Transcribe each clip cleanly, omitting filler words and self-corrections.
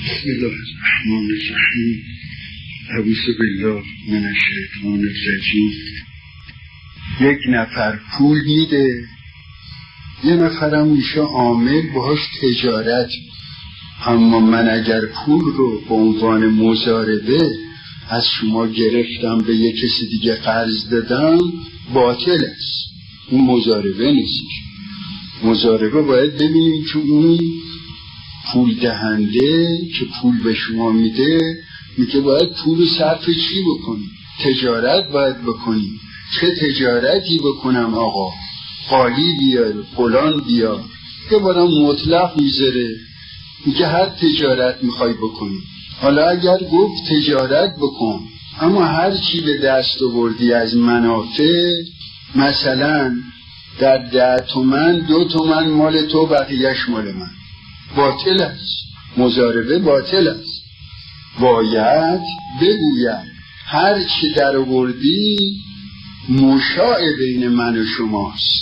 بسم الله الرحمن الرحیم. اعوذ بالله من الشیطان الرجیم. یک نفر پول میده، یه نفرم میشه عامل باهاش تجارت. اما من اگر پول رو به عنوان مضاربه از شما گرفتم به یک کسی دیگه قرض دادم، باطل است. این مضاربه نیست. مضاربه باید ببینیم که اون پول دهنده که پول به شما میده میگه باید پول رو صرف چی بکنی؟ تجارت باید بکنی. چه تجارتی بکنم آقا؟ قالی بیار، فلان بیار. که بارم مطلق میذاره، میگه هر تجارت میخوای بکنی. حالا اگر گفت تجارت بکن، اما هر چی به دست آوردی از منافع، مثلا در 10 تومن 2 تومن مال تو، بقیهش مال من، باطل است. مضاربه باطل است. باید بگوید هر چی در آوردی مشاع بین من و شماست.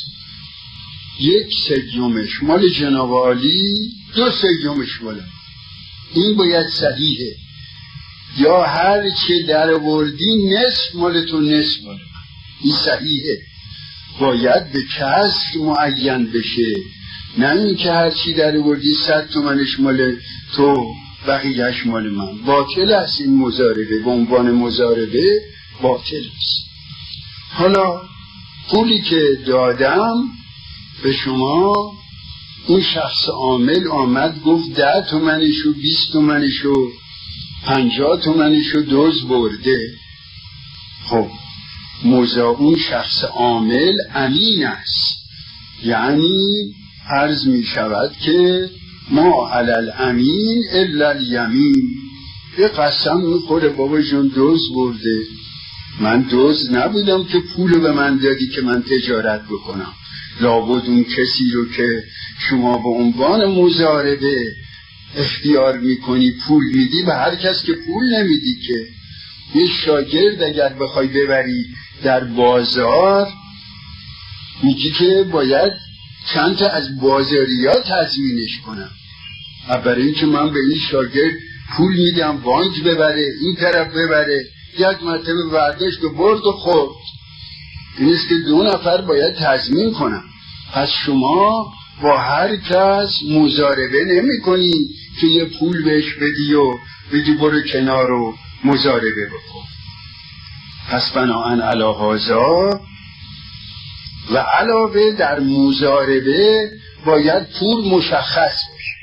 1/3 مال جناب عالی، 2/3 مال من. این باید صحیحه. یا هر چی در آوردی نصف مال تو، نصف مال من. این صحیحه. باید به کسر معین بشه، نه این که هر چی در آوردی 100 تومنش مال تو، بقیهش مال من. باطل است. این مضاربه به عنوان مضاربه باطل است. حالا پولی که دادم به شما، اون شخص عامل آمد گفت 10 تومنشو 20 تومنشو 50 تومنشو دوز برده. خب اون شخص عامل امین است، یعنی عرض می شود که ما علی الامین الا الیمین. یه قسم میخوره بابا جون دوز برده. من دوز نبودم که پولو به من دادی که من تجارت بکنم. لابد اون کسی رو که شما به عنوان مضاربه اختیار میکنی پول میدی، به هر کس که پول نمیدی که. یه شاگرد اگر بخوای ببری در بازار، میگی که باید چند تا از بازاریا تضمینش کنم. برای این که من به این شاگرد پول میدم بانک ببره، این طرف ببره، یک مرتبه برداشت و برد و خورد. این است که 2 نفر باید تضمین کنم. پس شما با هر کس مضاربه نمی کنی که یه پول بهش بدی و بگی برو کنار و مضاربه بکن. پس بناهن علی هذا و علاوه در مضاربه باید پول مشخص باشه.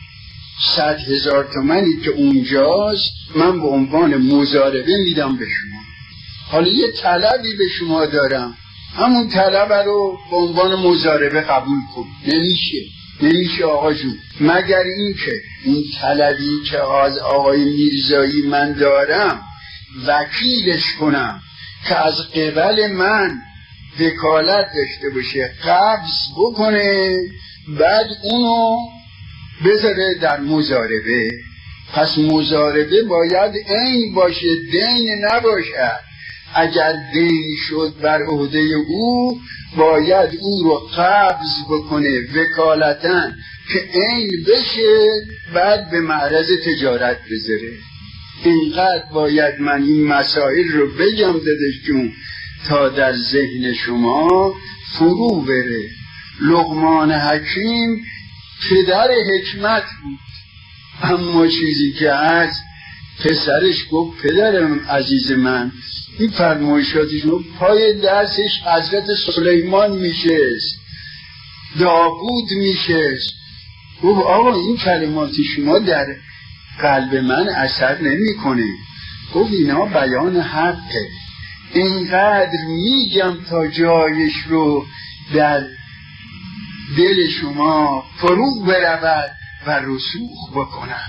100,000 تومانی که اونجاست من به عنوان مضاربه میدم به شما. حالا یه طلبی به شما دارم، همون طلب رو به عنوان مضاربه قبول کن. نمیشه آقا جون، مگر این که این طلبی که از آقای میرزایی من دارم وکیلش کنم که از قبل من وکالت داشته باشه، قبض بکنه، بعد اونو بذاره در مضاربه. پس مضاربه باید عین باشه، دین نباشه. اگر دین شد بر عهده او، باید او رو قبض بکنه وکالتاً که عین بشه، بعد به معرض تجارت بذاره. اینقدر باید من این مسائل رو بگم دادش جون تا در ذهن شما فرو بره. لقمان حکیم پدر حکمت بود، اما چیزی که از پسرش گفت پدرم عزیز من، این فرمایشاتشون پای دستش حضرت سلیمان میشست، داوود میشست. گفت آقا این کلمات شما در قلب من اثر نمی کنه. گفت اینا بیان حقه، اینقدر میگم تا جایش رو در دل شما فرو برود و رسوخ بکند.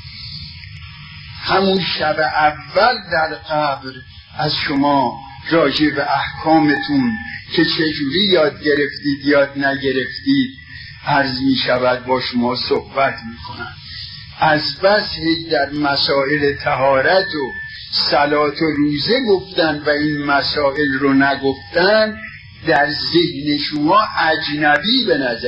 همون شب اول در قبر از شما راجع به احکامتون که چجوری یاد گرفتید یاد نگرفتید عرض می شود با شما صحبت می کنند. از بس در مسائل طهارت و صلات و روزه گفتن و این مسائل رو نگفتن، در ذهن شما اجنبی به نظر.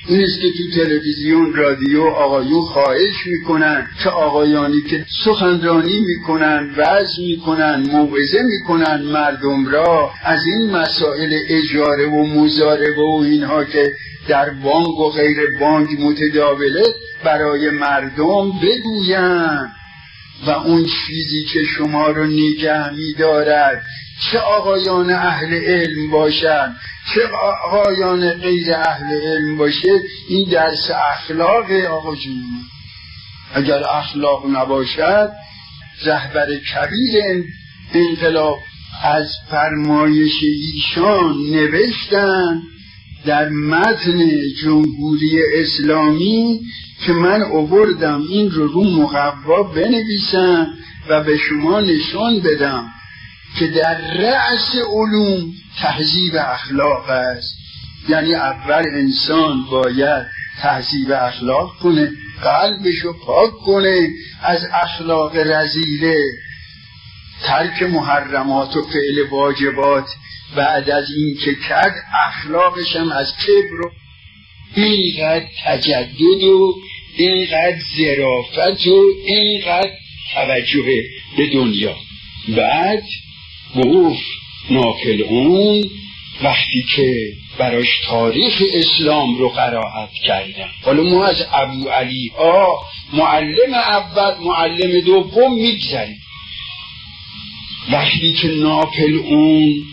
این است که تو تلویزیون رادیو آقایون خواهش میکنن که آقایانی که سخنرانی میکنن، وعظ میکنن، موعظه میکنن مردم را از این مسائل اجاره و مزاربه و اینها که در بانک و غیر بانک متداوله برای مردم بگویند و اون چیزی که شما رو نگه می‌دارد، چه آقایان اهل علم باشند چه آقایان غیر اهل علم باشه، این درس اخلاق آقا جون. اگر اخلاق نباشد، رهبر کبیر انقلاب از فرمایش ایشان نوشتن در متن جمهوری اسلامی که من آوردم این رو مقوا بنویسم و به شما نشان بدم که در رأس علوم تهذیب اخلاق است. یعنی اول انسان باید تهذیب اخلاق کنه، قلبشو پاک کنه از اخلاق رذیله، ترک محرمات و فعل واجبات. بعد از این که کرد، اخلاقش هم از کبر و اینقدر تجدد و اینقدر ظرافت و اینقدر توجه به دنیا. بعد گفت ناپلئون وقتی که براش تاریخ اسلام رو قرائت کردن، حالا ما از ابو علی معلم اول معلم دوم میگذریم، وقتی که ناپلئون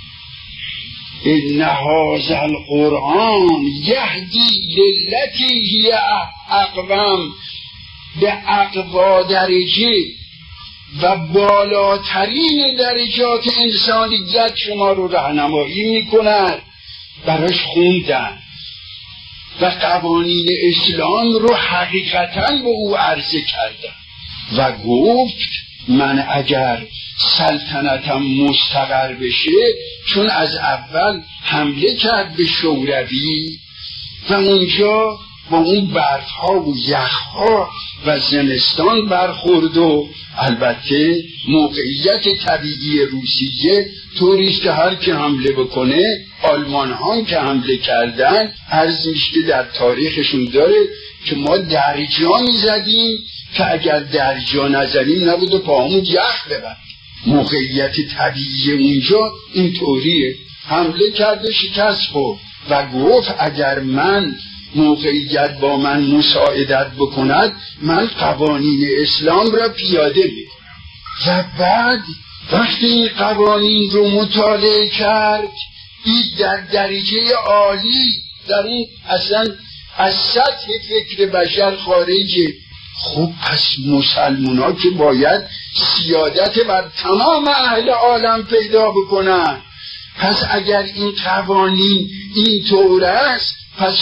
ان هذا القرآن یهدی للتی هی اقوم به اقوا درجه و بالاترین درجات انسانیت شما رو راهنمایی میکند، براش خوندن و قوانین اسلام رو حقیقتاً به او عرضه کردن و گفت من اگر سلطنتم مستقر بشه، چون از اول حمله کرد به شوروی و اونجا با اون برفها و یخها و زمستان برخورد و البته موقعیت طبیعی روسیه طوریست که هر که حمله بکنه، آلمان ها که حمله کردن عرض میشه که در تاریخشون داره که ما درجا میزدیم که اگر درجا نزدیم نبود و پاهمون یخ ببرد. موقعیت طبیعی اونجا این طوریه. حمله کرده، شکست خورد و گفت اگر من موقعیت با من مساعدت بکند، من قوانین اسلام را پیاده میکنم. و بعد وقتی این قوانین رو مطالعه کرد، دید در درجه عالی، در این اصلا از سطح فکر بشر خارجه. خب پس مسلمان ها که باید سیادت بر تمام اهل عالم پیدا بکنن، پس اگر این قوانین این طور است، پس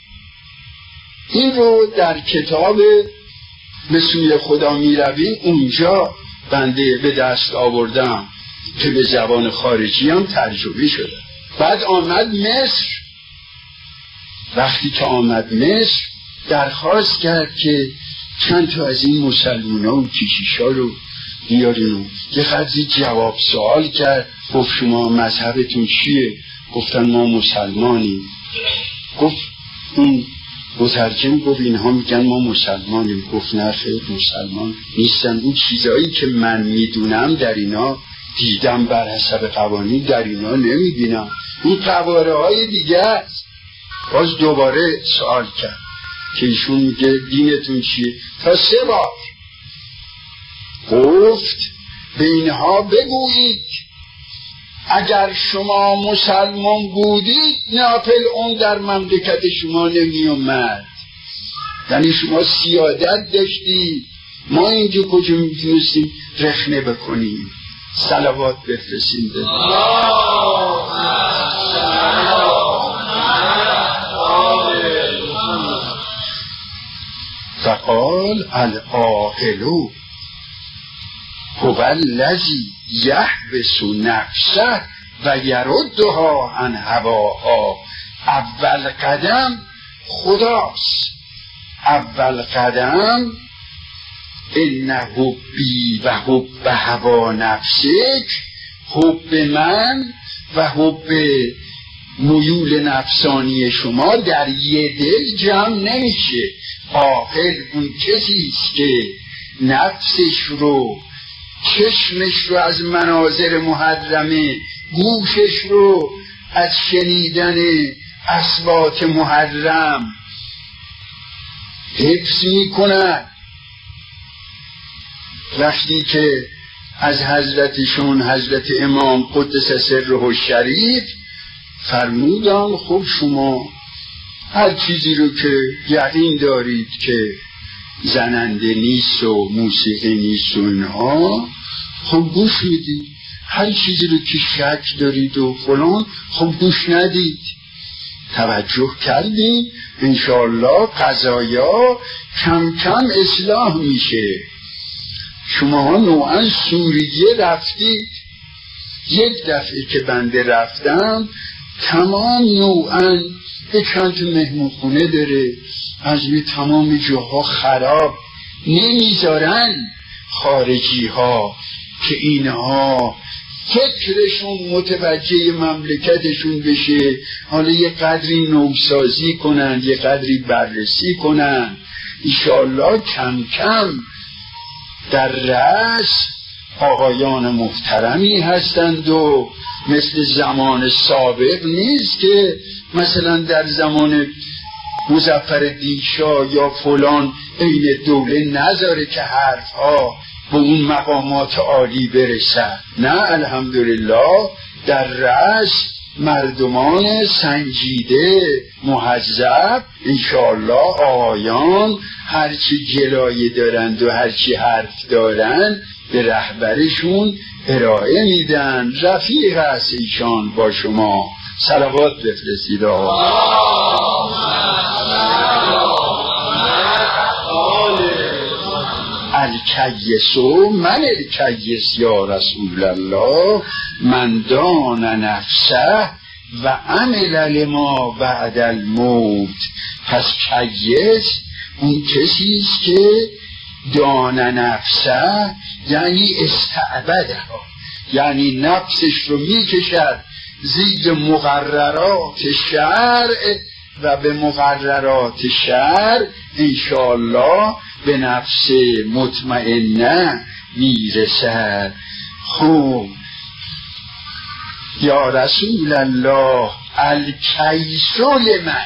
این رو در کتاب به سوی خدا می رویم اونجا بنده به دست آوردم که به زبان خارجی هم ترجمه شده. بعد آمد مصر. وقتی که آمد مصر درخواست کرد که چند تا از این مسلمان ها و کشیشا رو بیاریم. یه خدری جواب سوال کرد، گفت شما مذهبتون چیه؟ گفتن ما مسلمانیم. گفت اون مترجم گفت اینها میگن ما مسلمانیم. گفت نه خیر، مسلمان نیستن. اون چیزایی که من میدونم در اینا دیدم بر حسب قوانین در اینا نمیبینم. این قواره های دیگه است. باز دوباره سوال کرد که ایشون میگه دینتون چیه؟ تا 3 بار گفت به اینها بگویید اگر شما مسلمان بودید ناپلئون در مملکت شما نمی اومد. یعنی شما سیادت داشتید، ما اینجا کجا میتونستیم رخنه بکنیم. صلوات بفرستیم. فقال العاقل هو الذی یحبس نفسه و یردها عن هواها. اول قدم خداست. اول قدم ان حبی و حب هوا نفسک، حب من و حب میول نفسانی شما در یه دل جمع نمیشه. عاقل اون کسیست که نفسش رو، چشمش رو از مناظر محرمه، گوشش رو از شنیدن اصوات محرم حفظ میکنن. وقتی که از حضرتشون، حضرت امام قدس سره الشریف فرمودن خب شما هر چیزی رو که یقین دارید که زننده نیست و موسیقی نیست و اینها خب گوش میدید، هر چیزی رو که شک دارید و فلان خب گوش ندید. توجه کردید انشاءالله قضایا کم کم اصلاح میشه. شما نوعا سوریه رفتید، یک دفعه که بنده رفتم تمام نوعا به چند تا مهمونخونه داره، از می تمام جاها خراب، نمیذارن خارجی ها که اینها فکرشون متوجه مملکتشون بشه، حالا یه قدری نوسازی کنن، یه قدری بررسی کنن. انشاءالله کم کم در رأس آقایان محترمی هستند و مثل زمان سابق نیست که مثلا در زمان مظفرالدین شاه یا فلان این دوله نذاره که حرفها به اون مقامات عالی برسد. نه، الحمدلله در رأس مردمان سنجیده مهذب انشاءالله آقایان هرچی جلایه دارند و هرچی حرف دارند به رهبرشون ارائه میدن. رفیق است ایشان با شما. صلوات بفرستید الکیسو من الکیس یا رسول الله من دان نفسه و عمل لما بعد الموت. پس کیس اون کسیست که دان نفسه یعنی استعبده ها، یعنی نفسش رو میکشد زیر مقررات شرع و به مقررات شرع انشاءالله به نفس مطمئنه میرسد. خب یا رسول الله الکیسو لمن،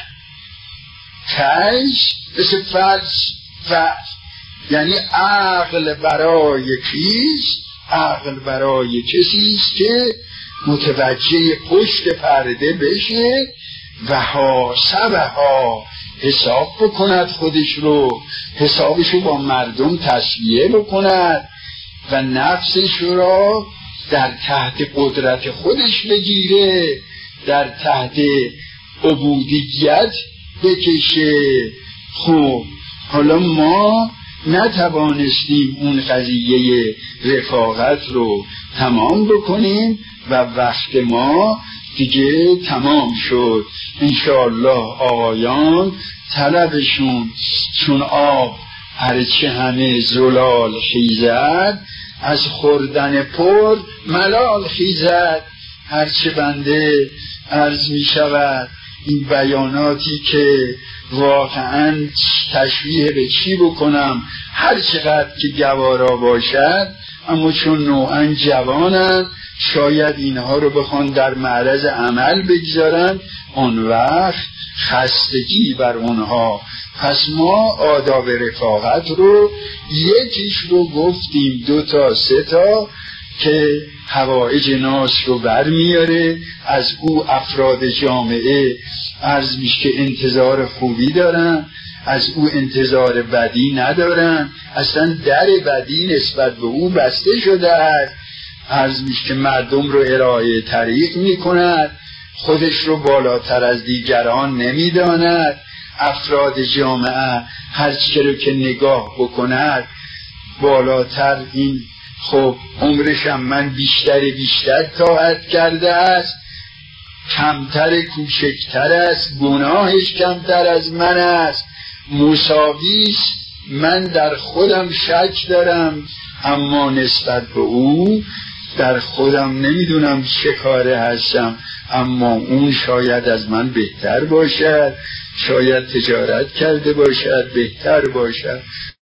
کیس مثل فلس یعنی عقل برای کیست؟ عقل برای کسیست که متوجه پشت پرده بشه و حاسبها حساب بکند، خودش رو حسابش رو با مردم تسویه بکند و نفسش را در تحت قدرت خودش بگیره، در تحت عبودیت بکشه. خب حالا ما نتوانستیم اون قضیه رفاقت رو تمام بکنیم و وقت ما دیگه تمام شد. انشاءالله آقایان طلبشون چون آب هرچه همه زلال خیزد، از خوردن پر ملال خیزد. هرچه بنده عرض می شود این بیاناتی که واقعا تشبیه به چی بکنم، هر چقدر که گوارا باشد، اما چون نوعا جوانند شاید اینها رو بخوان در معرض عمل بگذارن، اون وقت خستگی بر اونها. پس ما آداب رفاقت رو یکیش رو گفتیم، 2 تا 3 تا که حوائج ناس رو برمیاره، از او افراد جامعه عرض میشه که انتظار خوبی دارن، از او انتظار بدی ندارن، اصلا در بدی نسبت به او بسته شده است. عرض میشه که مردم رو ارائه طریق میکند، خودش رو بالاتر از دیگران نمیداند. افراد جامعه هرچی رو که نگاه بکند بالاتر، این خب عمرش هم من بیشتر طاعت کرده است، کمتر کوچکتر است، گناهش کمتر از من است، مساویست، من در خودم شک دارم اما نسبت به او در خودم نمیدونم چه کاره هستم، اما اون شاید از من بهتر باشد، شاید تجارت کرده باشد بهتر باشد،